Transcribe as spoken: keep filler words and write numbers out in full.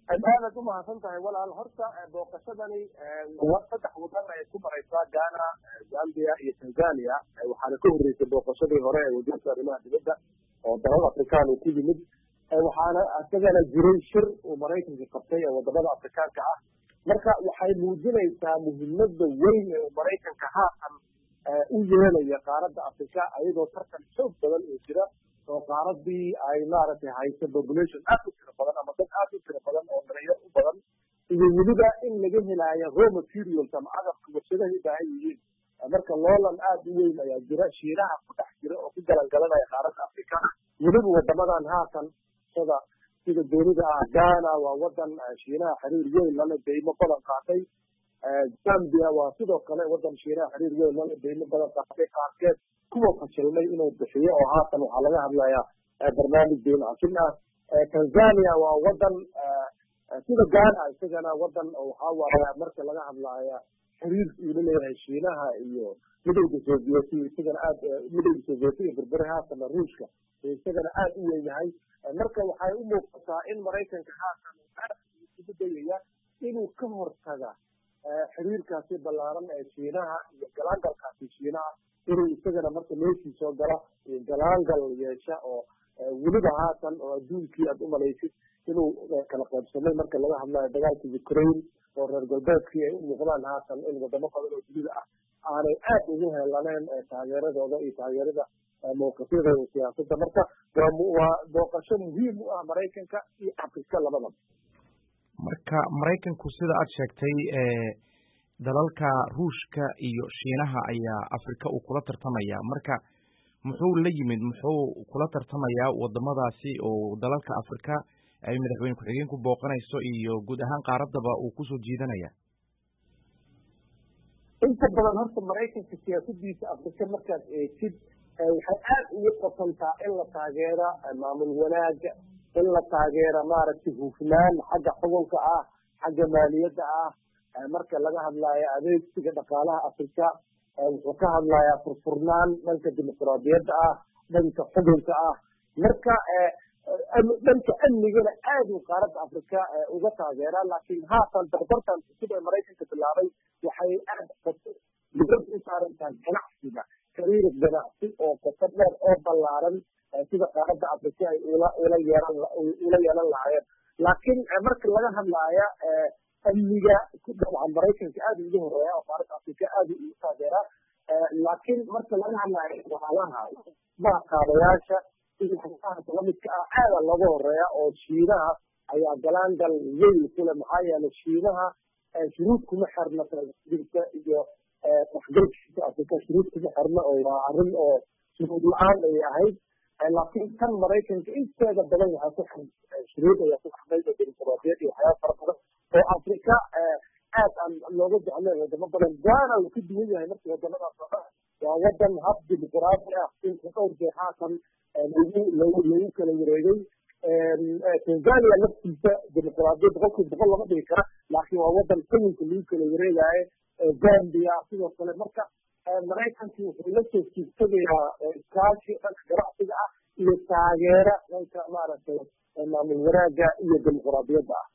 aad u mahadsan tahay walaal horta booqashadani waa saddex wadan ay ku maraysaa Ghana, Zambia iyo Tanzania waxaana ka horeysay booqashadii hore ee wasiirka arrimaha dibadda oo dalal Afrikaan uu ku yimid waxaana asagana jiray shir uu Mareykanka qabtay ee wadamada Afrikaanka ah marka waxay muujinaysaa muhiimadda weyn ee Mareykanka haatan u yeelaya qaaradda Afrika ayadoo tartan xoog badan oo jira oo qaaradii ay maaragtay hayso population aad u tiro badan ama dad aad u tiro badan oo dhalinyaro u badan iyo weliba in laga helayo raw materials ama agabka warshadaha u baahan yihiin marka loolan aad u weyn ayaa jira shiinaha ku dhex jira oo ku galangalanaya qaaradda Afrika weliba wadamadan haatan sida sida doonida ah Ghana waa wadan shiinaha xiriir weyn la leh deymo badan qaatay Zambia waa sidoo kale wadan shiinaha xiriir weyn la leh deymo badan qaatay qaarkeed kuwa fashilmay inuu bixiyo oo haatan waxaa laga hadlayaa barnaamij deyn cafin ah Tanzania waa wadan sida Ghana isagana wadan waxaa waaye marka laga hadlaya xiriir uu leeyahay shiinaha iyo midowga Sovieti isagana aad midowga Sovieti iyo berberaha haatan Ruushka isagana aad u weeyahay marka waxay u muuqataa in Mareykanka haatan aad ugu dayaya inuu ka hortaga xiriirkaasi ballaaran ee shiinaha iyo galaangalkaasi shiinaha inuu isagana marka meeshii soo gala galaangal yeesha oo weliba haatan oo adduunkii aad u malaysid inuu kala qaybsamay marka laga hadlayo dagaalka Ukraine oo reer galbeedkii ay u muuqdaan haatan in wadamo badan oo dunida ah aanay aad ugu helaneen taageeradooda iyo taageerada mowqifyada siyaasadda marka waa booqasho muhiim u ah Mareykanka iyo Afrika labadaba marka Mareykanku sida aad sheegtay dalalka Ruushka iyo Shiinaha ayaa Afrika uu kula tartamaya marka muxuu la yimid muxuu kula tartamaya wadamadaasi oo dalalka Afrika ay madaxweyne ku-xigeen ku booqanayso iyo guud ahaan qaaradaba uu ku soo jiidanaya inta badan horta Mareykanka siyaasaddiisa Afrika markaad eegtid waxay aad ugu qotantaa in la taageero maamul wanaaga in la taageero maaragtay hufnaan xagga xukunka ah xagga maaliyadda ah marka laga hadlayo adeegsiga dhaqaalaha Afrika wuxuu ka hadlayaa furfurnaan dhanka dimuqraadiyadda ah dhanka xukunka ah marka dhanka amnigana aad uu qaaradda Afrika uga taageeraa laakiin haatan dardartan cusub ee Mareykanka bilaabay waxay aad dibad u saaran tahay ganacsiga xiriir ganacsi oo qoto dheer oo ballaaran sida qaaradda Afrika ay ula ula yeelan ula yeelan lahaayeen laakiin marka laga hadlayo amniga ku dabcan Mareykanka aad ugu horeeya oo qaaradda Afrika aad u taageera laakiin marka laga hadlayo dhaqaalaha ma qaadayaasha iyo xataa lamidka ah aad looga horeeya oo Shiinaha ayaa galaangal weyn ku leh maxaa yeelay Shiinaha shuruud kuma xirna jirta iyo waxgalkiisa Afrika shuruud kuma xirna oo waa arrin oo shuruud la-aan ay ahayd laakiin kan Mareykanka inteeda badan waxaa ku xiran shuruud ayaa ku xirnay dimuqraadiyad iyo waxyaabo fara badan oo Afrika aad aan looga jeclayn wadamo badan Ghana uu ka duwan yahay marka wadamadaas oo dhan waa wadan hab dimuqraadi ah inta dhowr jeer haatan lagu lagu kala wareegay Tanzania laftiisa dimuqraadiyad boqolkiiba boqol lama dhigi kara laakiin waa wadan xukunka lagu kala wareegayo Zambia sidoo kale marka Mareykanka wuxuu la soo jiidsanayaa iskaashi dhanka ganacsiga ah iyo taageero dhanka maaragtay maamul wanaaga iyo dimuqraadiyadda ah